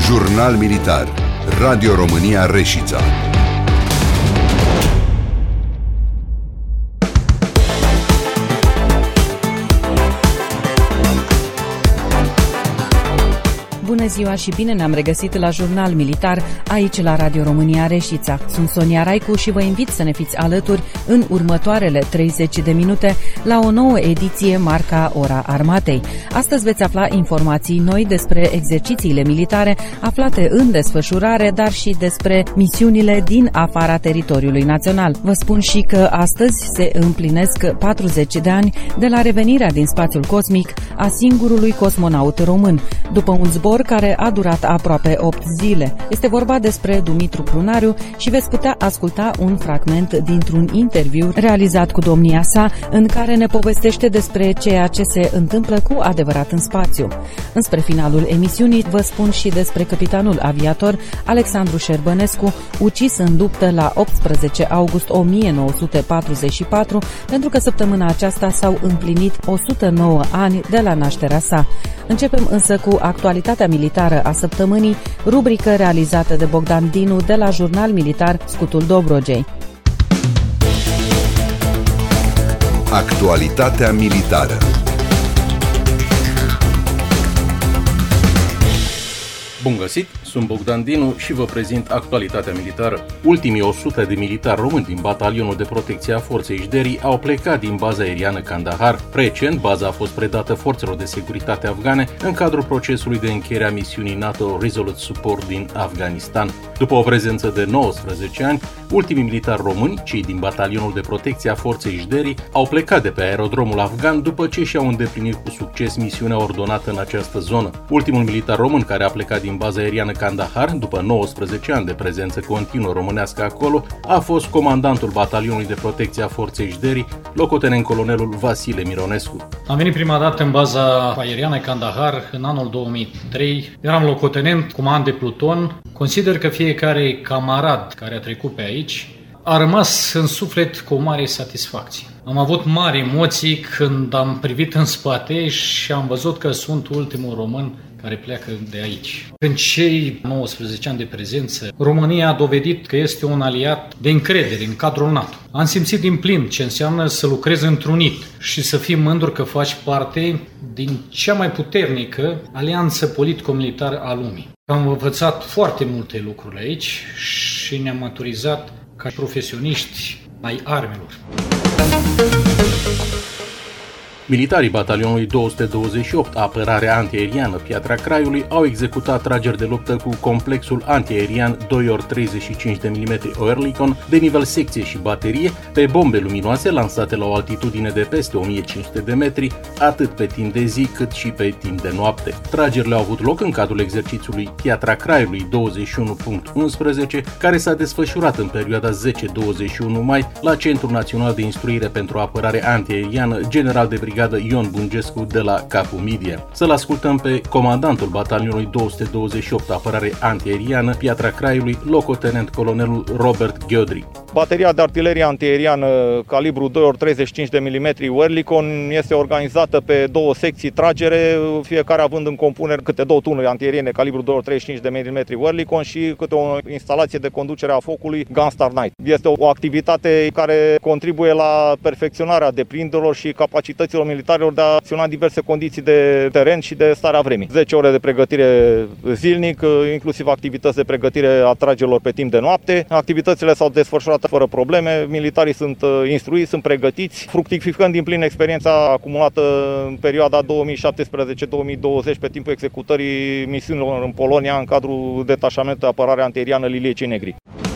Jurnal Militar. Radio România Reșița. Bună ziua și bine ne-am regăsit la Jurnal Militar, aici la Radio România Reșița. Sunt Sonia Raicu și vă invit să ne fiți alături în următoarele 30 de minute la o nouă ediție marca Ora Armatei. Astăzi veți afla informații noi despre exercițiile militare aflate în desfășurare, dar și despre misiunile din afara teritoriului național. Vă spun și că astăzi se împlinesc 40 de ani de la revenirea din spațiul cosmic a singurului cosmonaut român, după un zbor care a durat aproape 8 zile. Este vorba despre Dumitru Prunariu și veți putea asculta un fragment dintr-un interviu realizat cu domnia sa, în care ne povestește despre ceea ce se întâmplă cu adevărat în spațiu. Înspre finalul emisiunii vă spun și despre capitanul aviator Alexandru Șerbănescu, ucis în luptă la 18 august 1944, pentru că săptămâna aceasta s-au împlinit 109 ani de la nașterea sa. Începem însă cu actualitatea militară a săptămânii, rubrică realizată de Bogdan Dinu de la Jurnal Militar Scutul Dobrogei. Actualitatea militară. Bun găsit, sunt Bogdan Dinu și vă prezint actualitatea militară. Ultimii 100 de militari români din Batalionul de Protecție a Forței Jderii au plecat din baza aeriană Kandahar. Recent, baza a fost predată forțelor de securitate afgane în cadrul procesului de încheiere a misiunii NATO Resolute Support din Afganistan. După o prezență de 19 ani, ultimii militari români, cei din Batalionul de Protecție a Forței Jderii, au plecat de pe aerodromul afgan după ce și-au îndeplinit cu succes misiunea ordonată în această zonă. Ultimul militar român care a plecat din baza aeriană Kandahar, după 19 ani de prezență continuă românească acolo, a fost comandantul Batalionului de Protecție a Forței Jderii, locotenent-colonelul Vasile Mironescu. Am venit prima dată în baza aeriană Kandahar în anul 2003. Eram locotenent, comand de pluton. Consider că fiecare camarad care a trecut pe aici a rămas în suflet cu o mare satisfacție. Am avut mari emoții când am privit în spate și am văzut că sunt ultimul român care pleacă de aici. În cei 19 ani de prezență, România a dovedit că este un aliat de încredere în cadrul NATO. Am simțit din plin ce înseamnă să lucrezi întrunit și să fii mândru că faci parte din cea mai puternică alianță politico-militară a lumii. Am învățat foarte multe lucruri aici și ne-am maturizat ca profesioniști ai armelor. Militarii Batalionului 228, apărarea antiaeriană Piatra Craiului, au executat trageri de luptă cu complexul antiaerian 2x35 de mm Oerlikon de nivel secție și baterie pe bombe luminoase lansate la o altitudine de peste 1500 de metri, atât pe timp de zi cât și pe timp de noapte. Tragerile au avut loc în cadrul exercițiului Piatra Craiului 21.11, care s-a desfășurat în perioada 10-21 mai la Centrul Național de Instruire pentru Apărare Antiaeriană General de Brigadă Ion Bungescu de la Capu Media. Să-l ascultăm pe comandantul Batalionului 228 Apărare Antiaeriană Piatra Craiului, locotenent-colonelul Robert Gheodri. Bateria de artilerie antiaeriană calibru 2x35 de mm Oerlikon este organizată pe două secții tragere, fiecare având în compunere câte două tunuri antiaeriene calibru 2x35 de mm Oerlikon și câte o instalație de conducere a focului Gunstar Night. Este o activitate care contribuie la perfecționarea deprinderilor și capacităților militarilor de a acționa în diverse condiții de teren și de starea vremii. 10 ore de pregătire zilnic, inclusiv activități de pregătire a tragerilor pe timp de noapte. Activitățile s-au desfășurat fără probleme, militarii sunt instruiți, sunt pregătiți, fructificând din plin experiența acumulată în perioada 2017-2020 pe timpul executării misiunilor în Polonia în cadrul detașamentului de apărare antiaeriană Liliei Cei Negri.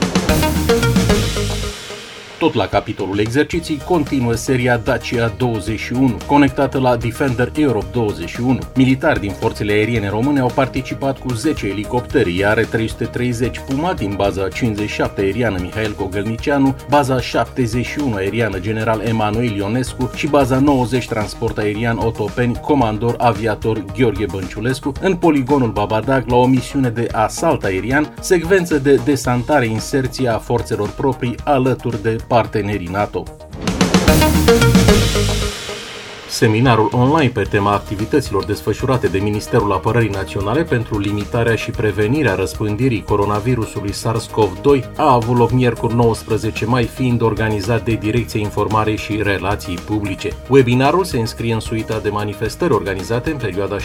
Tot la capitolul exerciții continuă seria Dacia 21, conectată la Defender Europe 21. Militari din forțele aeriene române au participat cu 10 elicoptere, iar 330 Puma din baza 57 aeriană Mihail Cogălnicianu, baza 71 aeriană General Emanuel Ionescu și baza 90 transport aerian Otopeni Comandor Aviator Gheorghe Bănciulescu în poligonul Babadag la o misiune de asalt aerian, secvență de desantare inserție a forțelor proprii alături de partenerii NATO. Seminarul online pe tema activităților desfășurate de Ministerul Apărării Naționale pentru limitarea și prevenirea răspândirii coronavirusului SARS-CoV-2 a avut loc miercuri 19 mai, fiind organizat de Direcția Informare și Relații Publice. Webinarul se înscrie în suita de manifestări organizate în perioada 17-21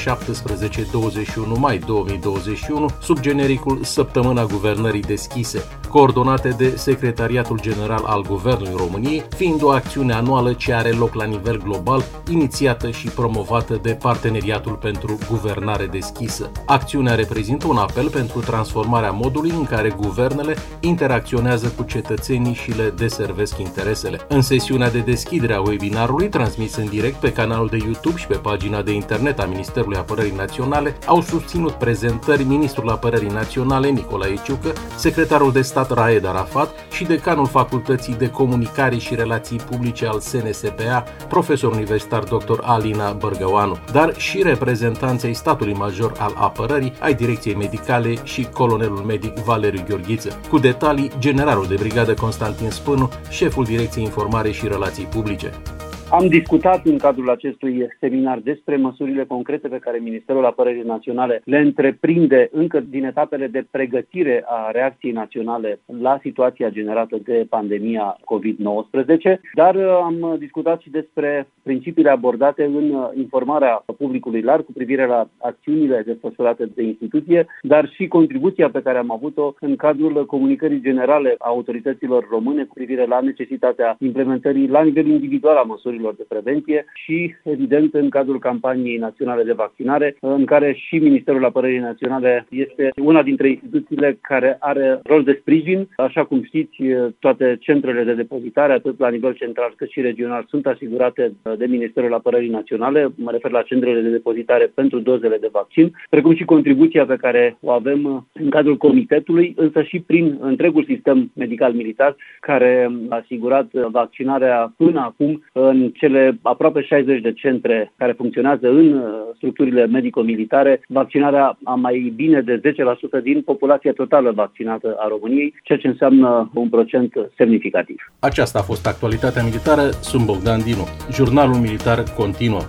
mai 2021 sub genericul Săptămâna Guvernării Deschise, coordonate de Secretariatul General al Guvernului României, fiind o acțiune anuală ce are loc la nivel global, inițiată și promovată de Parteneriatul pentru Guvernare Deschisă. Acțiunea reprezintă un apel pentru transformarea modului în care guvernele interacționează cu cetățenii și le deservesc interesele. În sesiunea de deschidere a webinarului, transmis în direct pe canalul de YouTube și pe pagina de internet a Ministerului Apărării Naționale, au susținut prezentări Ministrul Apărării Naționale Nicolae Ciucă, Secretarul de Stat Raed Arafat și decanul Facultății de Comunicare și Relații Publice al SNSPA, profesor universitar dr. Alina Bărgăoanu, dar și reprezentanții ai statului major al apărării, ai Direcției Medicale și colonelul medic Valeriu Gheorghiță. Cu detalii, generalul de brigadă Constantin Spânu, șeful Direcției Informare și Relații Publice. Am discutat în cadrul acestui seminar despre măsurile concrete pe care Ministerul Apărării Naționale le întreprinde încă din etapele de pregătire a reacției naționale la situația generată de pandemia COVID-19, dar am discutat și despre principiile abordate în informarea publicului larg cu privire la acțiunile desfășurate de instituție, dar și contribuția pe care am avut-o în cadrul comunicării generale a autorităților române cu privire la necesitatea implementării la nivel individual a măsurilor de prevenție și, evident, în cadrul campaniei naționale de vaccinare, în care și Ministerul Apărării Naționale este una dintre instituțiile care are rol de sprijin. Așa cum știți, toate centrele de depozitare, atât la nivel central cât și regional, sunt asigurate de Ministerul Apărării Naționale. Mă refer la centrele de depozitare pentru dozele de vaccin, precum și contribuția pe care o avem în cadrul comitetului, însă și prin întregul sistem medical-militar, care a asigurat vaccinarea până acum în cele aproape 60 de centre care funcționează în structurile medico-militare, vaccinarea a mai bine de 10% din populația totală vaccinată a României, ceea ce înseamnă un procent semnificativ. Aceasta a fost actualitatea militară. Sunt Bogdan Dinu. Jurnalul militar continuă.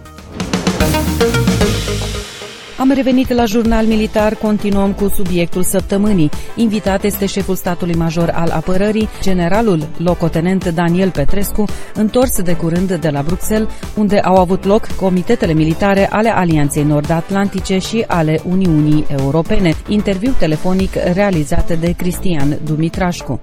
Am revenit la Jurnal Militar, continuăm cu subiectul săptămânii. Invitat este șeful statului major al apărării, generalul locotenent Daniel Petrescu, întors de curând de la Bruxelles, unde au avut loc comitetele militare ale Alianței Nord-Atlantice și ale Uniunii Europene. Interviu telefonic realizat de Cristian Dumitrașcu.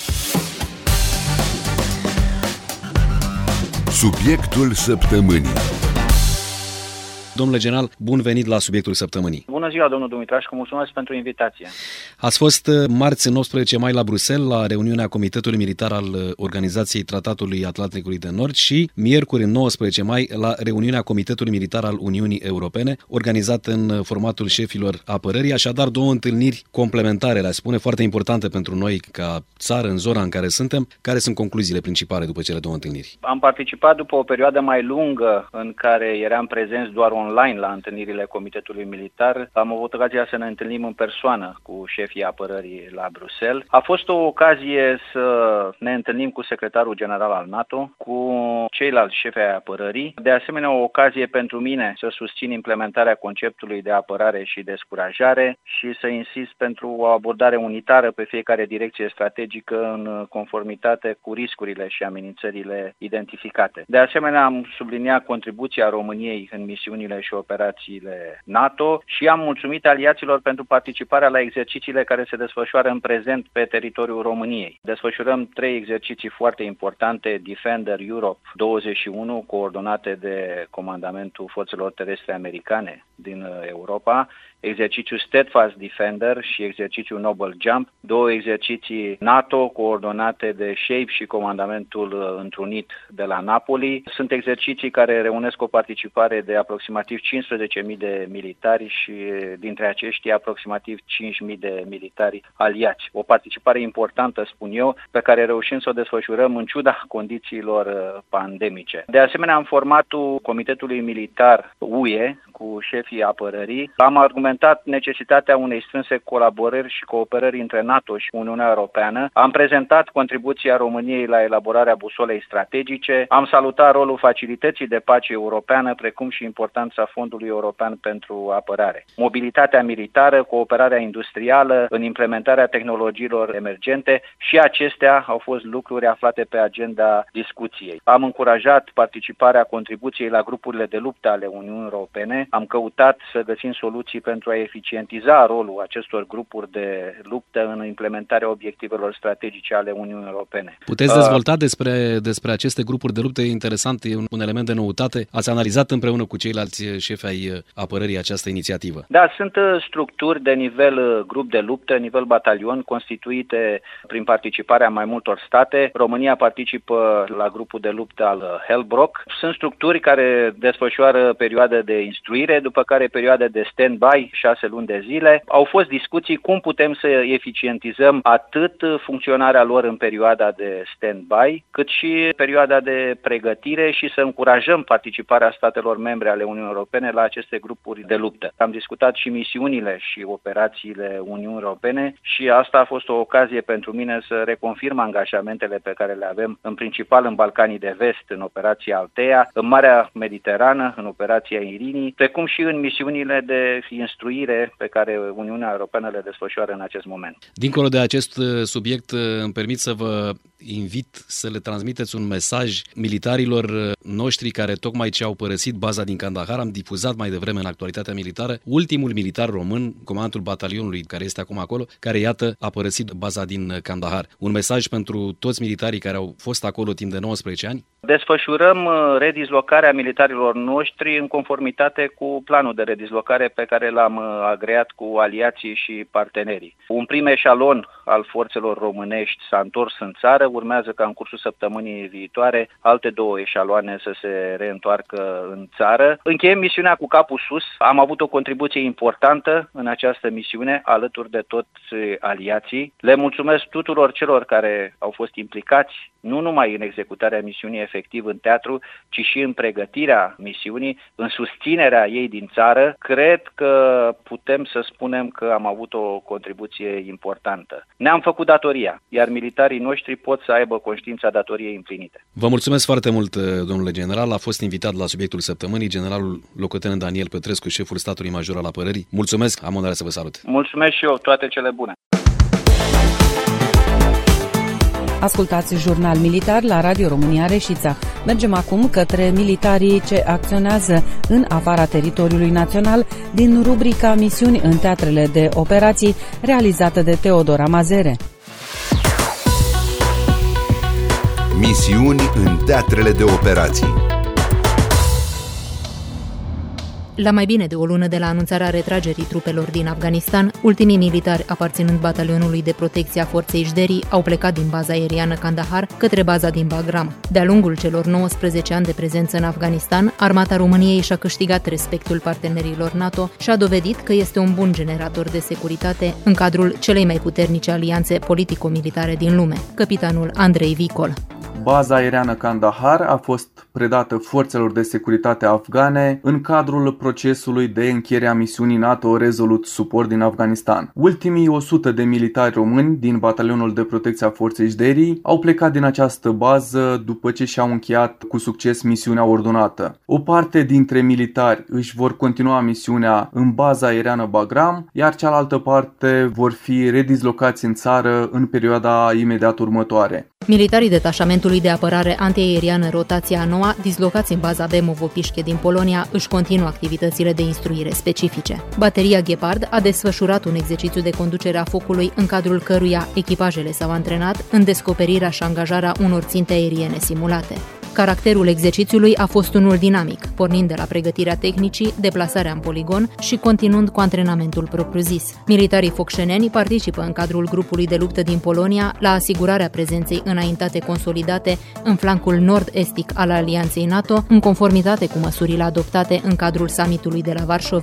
Subiectul săptămânii. Domnule general, bun venit la subiectul săptămânii. Bună ziua, domnul Dumitrașcu, mulțumesc pentru invitație. Ați fost marți 19 mai la Bruxelles la reuniunea Comitetului Militar al Organizației Tratatului Atlanticului de Nord și miercuri 19 mai la reuniunea Comitetului Militar al Uniunii Europene, organizat în formatul șefilor apărării, așadar două întâlniri complementare, le spune, foarte importante pentru noi ca țară în zona în care suntem. Care sunt concluziile principale după cele două întâlniri? Am participat după o perioadă mai lungă în care eram prezenți doar online la întâlnirile Comitetului Militar. Am avut ocazia să ne întâlnim în persoană cu șefii apărării la Bruxelles. A fost o ocazie să ne întâlnim cu secretarul general al NATO, cu ceilalți șefi ai apărării. De asemenea, o ocazie pentru mine să susțin implementarea conceptului de apărare și descurajare și să insist pentru o abordare unitară pe fiecare direcție strategică în conformitate cu riscurile și amenințările identificate. De asemenea, am subliniat contribuția României în misiunile și operațiile NATO și am mulțumit aliaților pentru participarea la exercițiile care se desfășoară în prezent pe teritoriul României. Desfășurăm 3 exerciții foarte importante: Defender Europe 21, coordonate de Comandamentul Forțelor Terestre Americane din Europa, exercițiul Steadfast Defender și exercițiul Noble Jump, două exerciții NATO coordonate de SHAPE și Comandamentul Întrunit de la Napoli. Sunt exerciții care reunesc o participare de aproximativ 15.000 de militari și dintre aceștia aproximativ 5.000 de militari aliați. O participare importantă, spun eu, pe care reușim să o desfășurăm în ciuda condițiilor pandemice. De asemenea, în formatul Comitetului Militar UE cu șefii apărării, am argumentat argumentat necesitatea unei strânse colaborări și cooperări între NATO și Uniunea Europeană. Am prezentat contribuția României la elaborarea busolei strategice. Am salutat rolul facilității de pace europeană, precum și importanța Fondului European pentru Apărare. Mobilitatea militară, cooperarea industrială în implementarea tehnologiilor emergente și acestea au fost lucruri aflate pe agenda discuției. Am încurajat participarea contribuției la grupurile de luptă ale Uniunii Europene. Am căutat să găsim soluții pentru a eficientiza rolul acestor grupuri de luptă în implementarea obiectivelor strategice ale Uniunii Europene. Puteți dezvolta despre aceste grupuri de luptă? E interesant, e un element de noutate. Ați analizat împreună cu ceilalți șefi ai apărării această inițiativă? Da, sunt structuri de nivel grup de luptă, nivel batalion, constituite prin participarea mai multor state. România participă la grupul de luptă al Hellbrock. Sunt structuri care desfășoară perioade de instruire, după care perioade de stand-by, 6 luni de zile. Au fost discuții cum putem să eficientizăm atât funcționarea lor în perioada de stand-by, cât și perioada de pregătire și să încurajăm participarea statelor membre ale Uniunii Europene la aceste grupuri de luptă. Am discutat și misiunile și operațiile Uniunii Europene și asta a fost o ocazie pentru mine să reconfirm angajamentele pe care le avem, în principal în Balcanii de Vest, în operația Altea, în Marea Mediterană, în operația Irini, precum și în misiunile de instruire pe care Uniunea Europeană le desfășoară în acest moment. Dincolo de acest subiect, îmi permit să vă invit să le transmiteți un mesaj militarilor noștri care tocmai ce au părăsit baza din Kandahar. Am difuzat mai devreme în actualitatea militară ultimul militar român, comandantul batalionului care este acum acolo, care iată a părăsit baza din Kandahar. Un mesaj pentru toți militarii care au fost acolo timp de 19 ani? Desfășurăm redislocarea militarilor noștri în conformitate cu planul de redislocare pe care l-am agreat cu aliații și partenerii. Un prim eșalon al forțelor românești s-a întors în țară, urmează ca în cursul săptămânii viitoare alte 2 eșaloane să se reîntoarcă în țară. Încheiem misiunea cu capul sus. Am avut o contribuție importantă în această misiune alături de toți aliații. Le mulțumesc tuturor celor care au fost implicați, nu numai în executarea misiunii efectiv în teatru, ci și în pregătirea misiunii, în susținerea ei din țară. Cred că putem să spunem că am avut o contribuție importantă. Ne-am făcut datoria, iar militarii noștri pot să aibă conștiința datoriei împlinite. Vă mulțumesc foarte mult, domnule general. A fost invitat la subiectul săptămânii generalul locotenent Daniel Petrescu, șeful statului major al apărării. Mulțumesc, am onoarea să vă salut. Mulțumesc și eu, toate cele bune. Ascultați Jurnal Militar la Radio România Reșița. Mergem acum către militarii ce acționează în afara teritoriului național din rubrica Misiuni în teatrele de operații, realizată de Teodora Mazere. Misiuni în teatrele de operații. La mai bine de o lună de la anunțarea retragerii trupelor din Afganistan, ultimii militari aparținând batalionului de protecție a forței Jderi au plecat din baza aeriană Kandahar către baza din Bagram. De-a lungul celor 19 ani de prezență în Afganistan, armata României și-a câștigat respectul partenerilor NATO și a dovedit că este un bun generator de securitate în cadrul celei mai puternice alianțe politico-militare din lume. Capitanul Andrei Vicol. Baza aeriană Kandahar a fost predată forțelor de securitate afgane în cadrul procesului de încheiere a misiunii NATO Resolute Support din Afganistan. Ultimii 100 de militari români din batalionul de protecție a forței Jderi au plecat din această bază după ce și-au încheiat cu succes misiunea ordonată. O parte dintre militari își vor continua misiunea în baza aeriană Bagram, iar cealaltă parte vor fi redislocați în țară în perioada imediat următoare. Militarii detașamentului de apărare antiaeriană Rotația a noua, dislocați în baza Bemovo-Pișche din Polonia, își continuă activitățile de instruire specifice. Bateria Gepard a desfășurat un exercițiu de conducere a focului în cadrul căruia echipajele s-au antrenat în descoperirea și angajarea unor ținte aeriene simulate. Caracterul exercițiului a fost unul dinamic, pornind de la pregătirea tehnicii, deplasarea în poligon și continuând cu antrenamentul propriu-zis. Militarii focșeneni participă în cadrul grupului de luptă din Polonia la asigurarea prezenței înaintate consolidate în flancul nord-estic al alianței NATO, în conformitate cu măsurile adoptate în cadrul summitului de la Varșovia.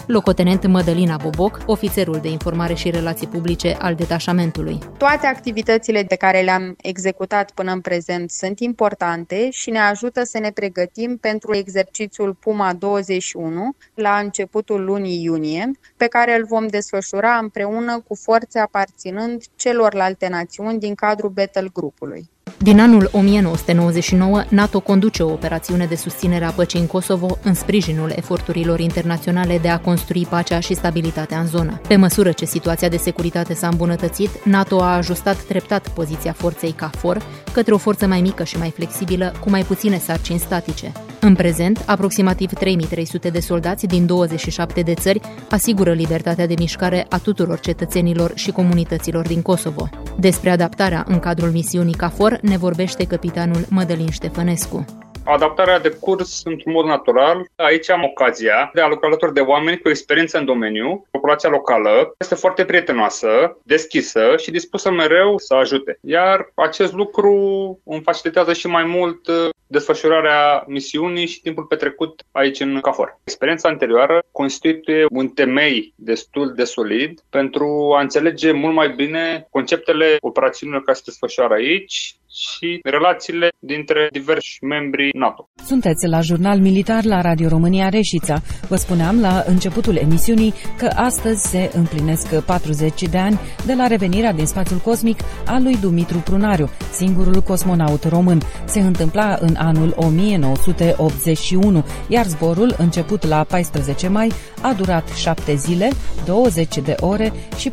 Locotenent Mădălina Boboc, ofițerul de informare și relații publice al detașamentului. Toate activitățile pe care le-am executat până în prezent sunt importante și ne ajută să ne pregătim pentru exercițiul Puma 21 la începutul lunii iunie, pe care îl vom desfășura împreună cu forțe aparținând celorlalte națiuni din cadrul Battle Group-ului. Din anul 1999, NATO conduce o operațiune de susținere a păcii în Kosovo în sprijinul eforturilor internaționale de a construi pacea și stabilitatea în zonă. Pe măsură ce situația de securitate s-a îmbunătățit, NATO a ajustat treptat poziția forței KFOR către o forță mai mică și mai flexibilă, cu mai puține sarcini statice. În prezent, aproximativ 3300 de soldați din 27 de țări asigură libertatea de mișcare a tuturor cetățenilor și comunităților din Kosovo. Despre adaptarea în cadrul misiunii KFOR ne vorbește capitanul Mădălin Ștefănescu. Adaptarea de curs într-un mod natural. Aici am ocazia de a lucra alături de oameni cu experiență în domeniu. Populația locală este foarte prietenoasă, deschisă și dispusă mereu să ajute. Iar acest lucru îmi facilitează și mai mult desfășurarea misiunii și timpul petrecut aici în KFOR. Experiența anterioară constituie un temei destul de solid pentru a înțelege mult mai bine conceptele operațiunilor care se desfășoară aici și relațiile dintre diversi membri NATO. Sunteți la Jurnal Militar la Radio România Reșița. Vă spuneam la începutul emisiunii că astăzi se împlinesc 40 de ani de la revenirea din spațiul cosmic a lui Dumitru Prunariu, singurul cosmonaut român. Se întâmpla în anul 1981, iar zborul, început la 14 mai, a durat 7 zile, 20 de ore și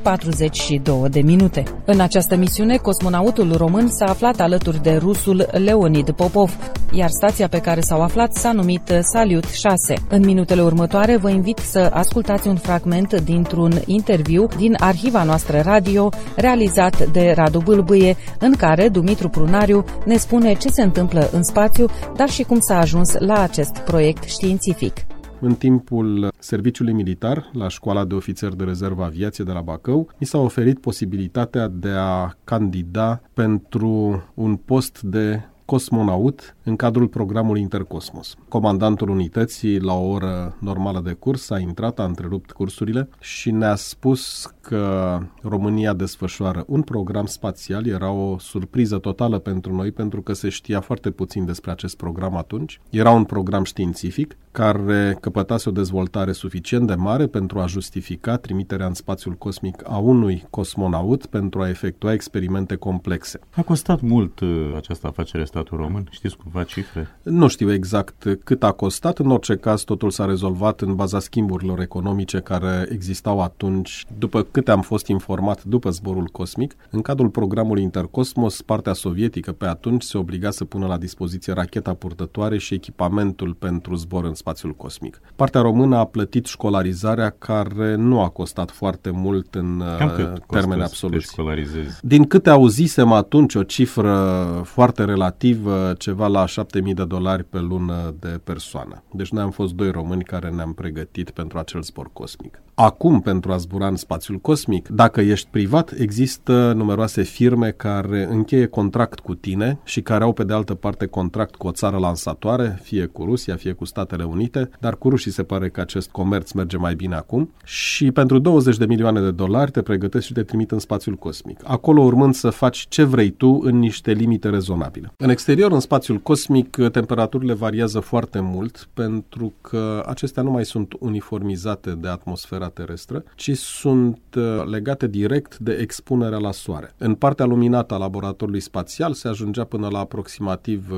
42 de minute. În această misiune, cosmonautul român s-a aflat alături de rusul Leonid Popov, iar stația pe care s-au aflat s-a numit Salyut 6. În minutele următoare vă invit să ascultați un fragment dintr-un interviu din arhiva noastră radio realizat de Radu Bâlbâie, în care Dumitru Prunariu ne spune ce se întâmplă în spațiu, dar și cum s-a ajuns la acest proiect științific. În timpul serviciului militar, la Școala de Ofițeri de Rezervă Aviație de la Bacău, mi s-a oferit posibilitatea de a candida pentru un post de cosmonaut în cadrul programului Intercosmos. Comandantul unității, la o oră normală de curs, a intrat, a întrerupt cursurile și ne-a spus că România desfășoară un program spațial. Era o surpriză totală pentru noi, pentru că se știa foarte puțin despre acest program atunci. Era un program științific care căpătase o dezvoltare suficient de mare pentru a justifica trimiterea în spațiul cosmic a unui cosmonaut pentru a efectua experimente complexe. A costat mult această afacere statul român? Știți cumva cifre? Nu știu exact cât a costat. În orice caz, totul s-a rezolvat în baza schimburilor economice care existau atunci. După câte am fost informat după zborul cosmic, în cadrul programului Intercosmos, partea sovietică pe atunci se obliga să pună la dispoziție racheta purtătoare și echipamentul pentru zbor în spațiul cosmic. Partea română a plătit școlarizarea, care nu a costat foarte mult în termeni absoluți. Din câte auzisem atunci, o cifră foarte relativă, ceva la $7.000 pe lună de persoană. Deci noi am fost 2 români care ne-am pregătit pentru acel zbor cosmic. Acum, pentru a zbura în spațiul cosmic, dacă ești privat, există numeroase firme care încheie contract cu tine și care au pe de altă parte contract cu o țară lansatoare, fie cu Rusia, fie cu Statele Unite, dar cu rușii se pare că acest comerț merge mai bine acum și pentru $20 de milioane te pregătesc și te trimit în spațiul cosmic. Acolo urmând să faci ce vrei tu în niște limite rezonabile. În exterior, în spațiul cosmic, temperaturile variază foarte mult pentru că acestea nu mai sunt uniformizate de atmosfera terestră, ci sunt legate direct de expunerea la soare. În partea luminată a laboratorului spațial se ajungea până la aproximativ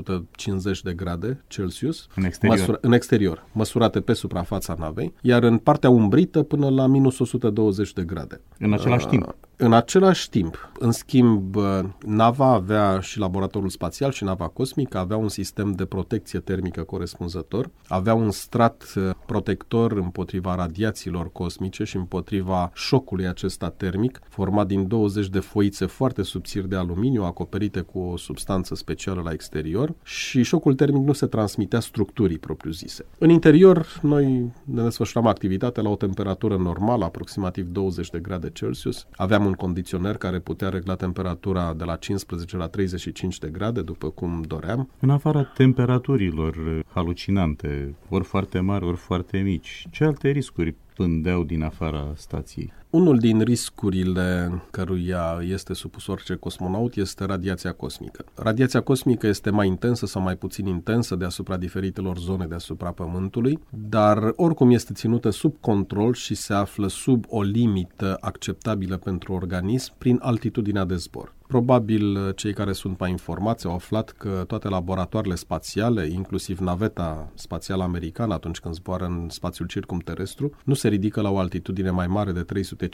150 de grade Celsius în exterior, măsurate pe suprafața navei, iar în partea umbrită până la minus 120 de grade. În același timp? În același timp. În schimb, nava avea și laboratorul spațial și nava cosmică avea un sistem de protecție termică corespunzător, avea un strat protector împotriva radiațiilor cosmice și împotriva șocului acesta termic, format din 20 de foițe foarte subțiri de aluminiu acoperite cu o substanță specială la exterior și șocul termic nu se transmitea structurii propriu-zise. În interior, noi ne desfășuram activitatea la o temperatură normală, aproximativ 20 de grade Celsius. Aveam un condiționer care putea regla temperatura de la 15 la 35 de grade, după cum doream. În afara temperaturilor halucinante, ori foarte mari, ori foarte mici, ce alte riscuri pândeau din afara stației. Unul din riscurile căruia este supus orice cosmonaut este radiația cosmică. Radiația cosmică este mai intensă sau mai puțin intensă deasupra diferitelor zone deasupra Pământului, dar oricum este ținută sub control și se află sub o limită acceptabilă pentru organism prin altitudinea de zbor. Probabil cei care sunt mai informați au aflat că toate laboratoarele spațiale, inclusiv naveta spațială americană atunci când zboară în spațiul circumterestru, nu se ridică la o altitudine mai mare de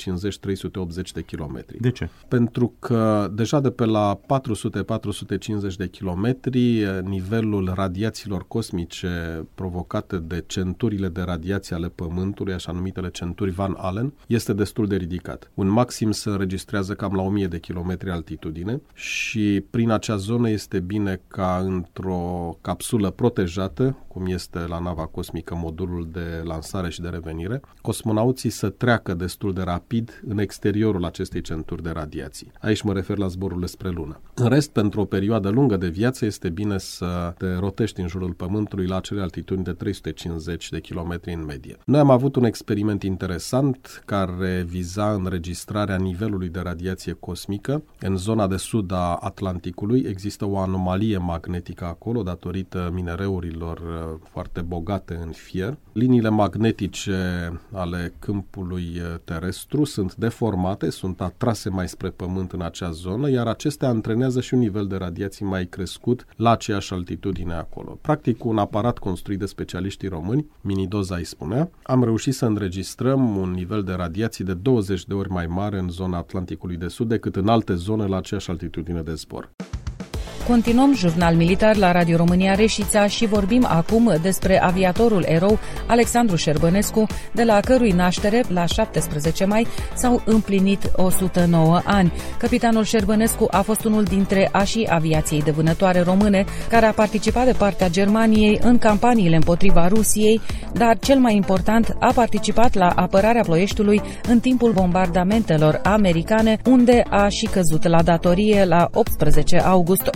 350-380 de kilometri. De ce? Pentru că deja de pe la 400-450 de kilometri, nivelul radiațiilor cosmice provocate de centurile de radiație ale Pământului, așa numitele centuri Van Allen, este destul de ridicat. Un maxim se înregistrează cam la 1000 de kilometri altitudine și prin acea zonă este bine ca într-o capsulă protejată, cum este la nava cosmică modulul de lansare și de revenire, cosmonauții să treacă destul de rapid în exteriorul acestei centuri de radiații. Aici mă refer la zborurile spre lună. În rest, pentru o perioadă lungă de viață este bine să te rotești în jurul Pământului la acele altitudini de 350 de kilometri în medie. Noi am avut un experiment interesant care viza înregistrarea nivelului de radiație cosmică în zona de sud a Atlanticului. Există o anomalie magnetică acolo datorită minereurilor foarte bogate în fier. Liniile magnetice ale câmpului terestru sunt deformate, sunt atrase mai spre Pământ în acea zonă, iar acestea antrenează și un nivel de radiații mai crescut la aceeași altitudine acolo. Practic, cu un aparat construit de specialiștii români, Minidoza îi spunea, am reușit să înregistrăm un nivel de radiații de 20 de ori mai mare în zona Atlanticului de Sud decât în alte zone la aceeași altitudine de zbor. Continuăm Jurnal Militar la Radio România Reșița și vorbim acum despre aviatorul erou Alexandru Șerbănescu, de la cărui naștere, la 17 mai, s-au împlinit 109 ani. Capitanul Șerbănescu a fost unul dintre așii aviației de vânătoare române, care a participat de partea Germaniei în campaniile împotriva Rusiei, dar cel mai important, a participat la apărarea Ploieștiului în timpul bombardamentelor americane, unde a și căzut la datorie la 18 august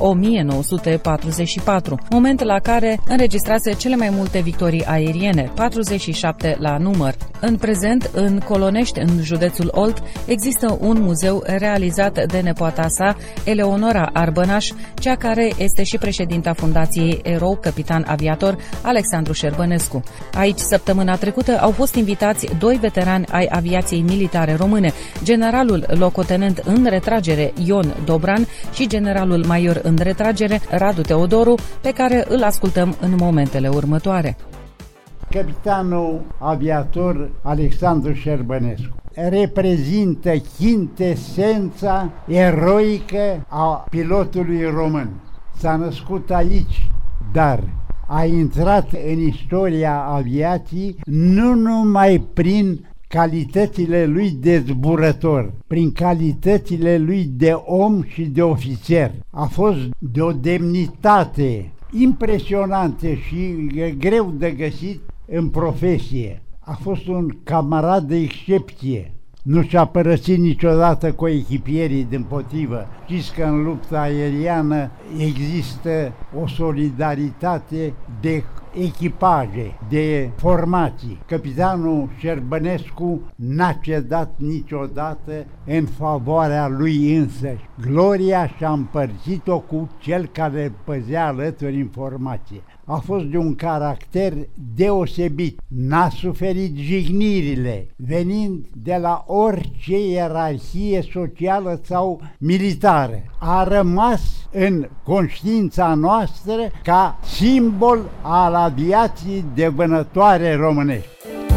1944, moment la care înregistrase cele mai multe victorii aeriene, 47 la număr. În prezent, în Colonești, în județul Olt, există un muzeu realizat de nepoata sa, Eleonora Arbănaș, cea care este și președinta Fundației Erou Capitan Aviator Alexandru Șerbănescu. Aici, săptămâna trecută, au fost invitați doi veterani ai aviației militare române, generalul locotenent în retragere Ion Dobran și generalul major în retragere Radu Teodoru, pe care îl ascultăm în momentele următoare. Capitanul aviator Alexandru Șerbănescu reprezintă chintesența eroică a pilotului român. S-a născut aici, dar a intrat în istoria aviației nu numai prin calitățile lui de zburător, prin calitățile lui de om și de ofițer. A fost de o demnitate impresionantă și greu de găsit în profesie. A fost un camarad de excepție. Nu și-a părăsit niciodată coechipierii, dimpotrivă. Știți că în lupta aeriană există o solidaritate de echipaje, de formații. Capitanul Șerbănescu n-a cedat niciodată în favoarea lui însăși. Gloria și-a împărțit-o cu cel care păzea alături în formație. A fost de un caracter deosebit, n-a suferit jignirile, venind de la orice ierarhie socială sau militară. A rămas în conștiința noastră ca simbol al aviației de vânătoare românești.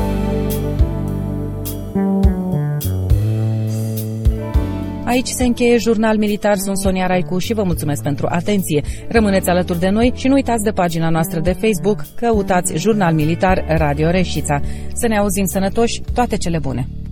Aici se încheie Jurnal Militar. Sunt Sonia Raicu și vă mulțumesc pentru atenție. Rămâneți alături de noi și nu uitați de pagina noastră de Facebook, căutați Jurnal Militar Radio Reșița. Să ne auzim sănătoși, toate cele bune!